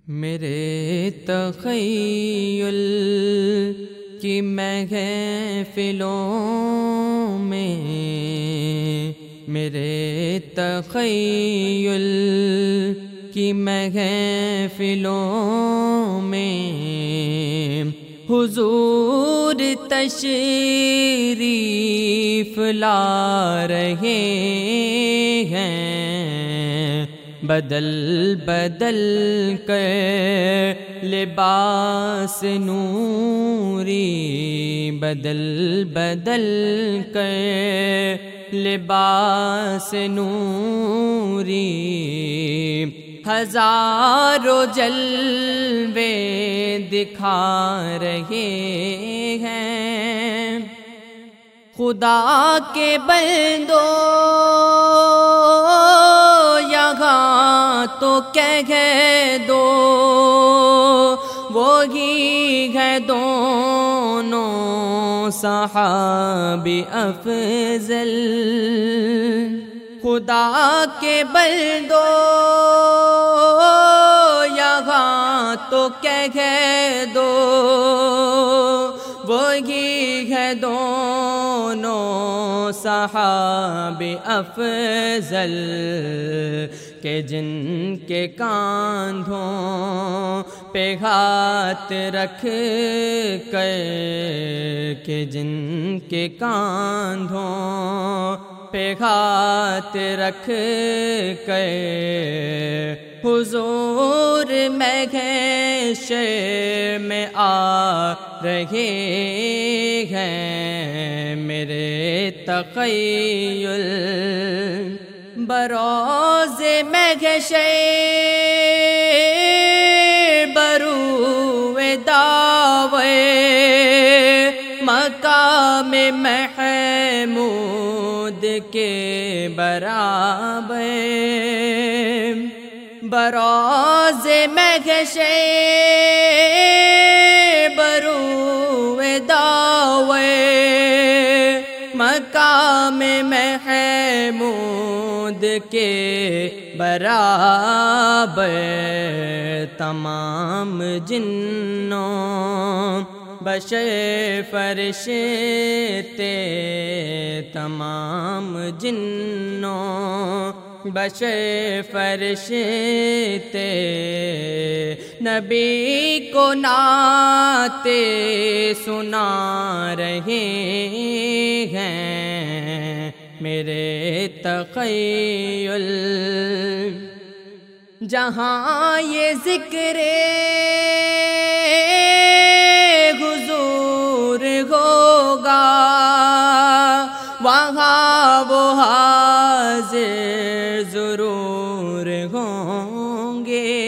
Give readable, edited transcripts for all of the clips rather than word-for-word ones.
میرے تخیل کی محفلوں میں، میرے تخیل کی محفلوں میں حضور تشریف لا رہے ہیں، بدل بدل کر لباس نوری، بدل بدل کر لباس نوری، ہزاروں جلوے دکھا رہے ہیں۔ خدا کے بندوں یہاں تو کہہ دو، وہی ہے دونوں صحابی افضل۔ خدا کے بندوں یہاں تو کہہ دو، وہی ہے دونوں صحابی افضل، کہ جن کے کاندھوں پہ ہاتھ رکھ کر، کہ جن کے کاندھوں پہ ہاتھ رکھ کر حضور محشر میں آ رہے ہیں۔ میرے تخیل بروز محشر بروئے دعوے مقام محمود کے برابر، بروز محشر بروئے دعوے مقام محمود کے برابر، تمام جنوں بشر فرشتے، تمام جنوں بشر فرشتے نبی کو نعت سنا رہے ہیں۔ میرے تخیل جہاں یہ ذکر حضور ہوگا، وہاں وہ حاضر ضرور ہوں گے۔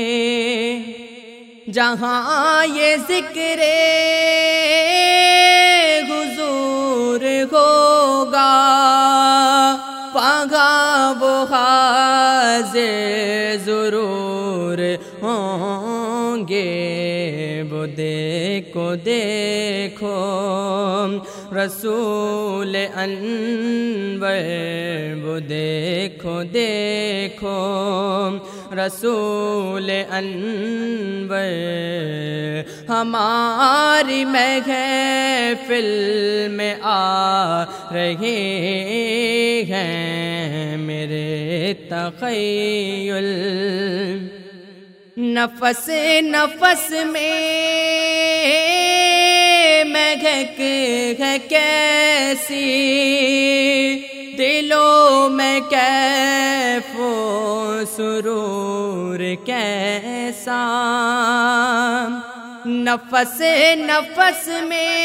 جہاں یہ ذکر حضور ہوگا، وہاں وہ حاضر ضرور ہوں گے۔ وہ دیکھو دیکھو رسول انور، وہ دیکھو دیکھو رسول انور، ہماری محفل میں آ رہے ہیں۔ میرے تخیل نفس نفس میں مہک ہے کیسی، دلوں میں کیف و سرور کیسا، نفس نفس میں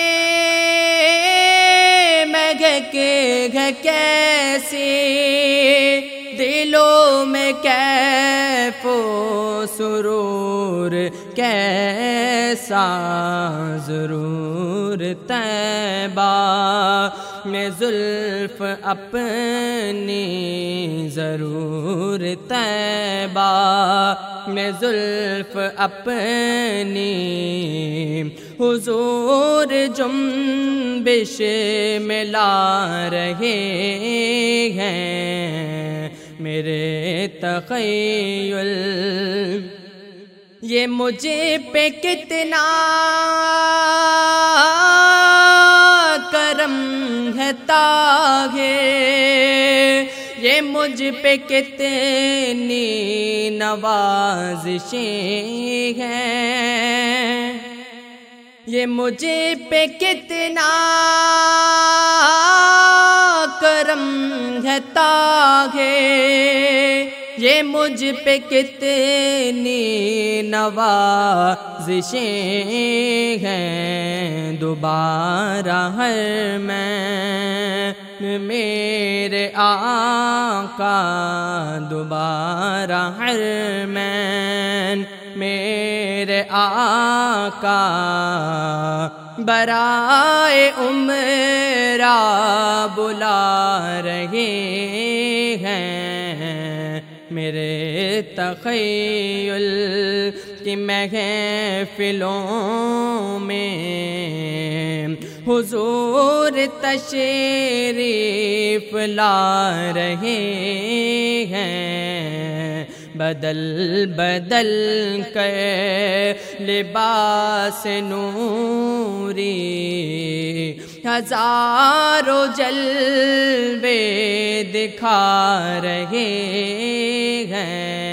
مہک ہے کیسی، دلوں میں کیف و سرور کیسا، ضرور طیبہ میں زلف اپنی، ضرور طیبہ میں زلف اپنی، حضور جنبش میں لا رہے ہیں۔ میرے تخیل یہ مجھے پہ کتنا کرم ہے طاہر، یہ مجھ پہ کتنی نوازشیں ہیں، یہ مجھے پہ کتنا کرم ہے طاہر، یہ مجھ پہ کتنی نوازشیں ہیں، دوبارہ ہر میں میرے آقا، دوبارہ ہر میں میرے آقا، برائے عمرہ بلا رہے ہیں، میرے تخیل کی محفلوں میں حضور تشریف لا رہے ہیں، بدل بدل کر لباس نوری، ہزاروں جلوے دکھا رہے ہیں۔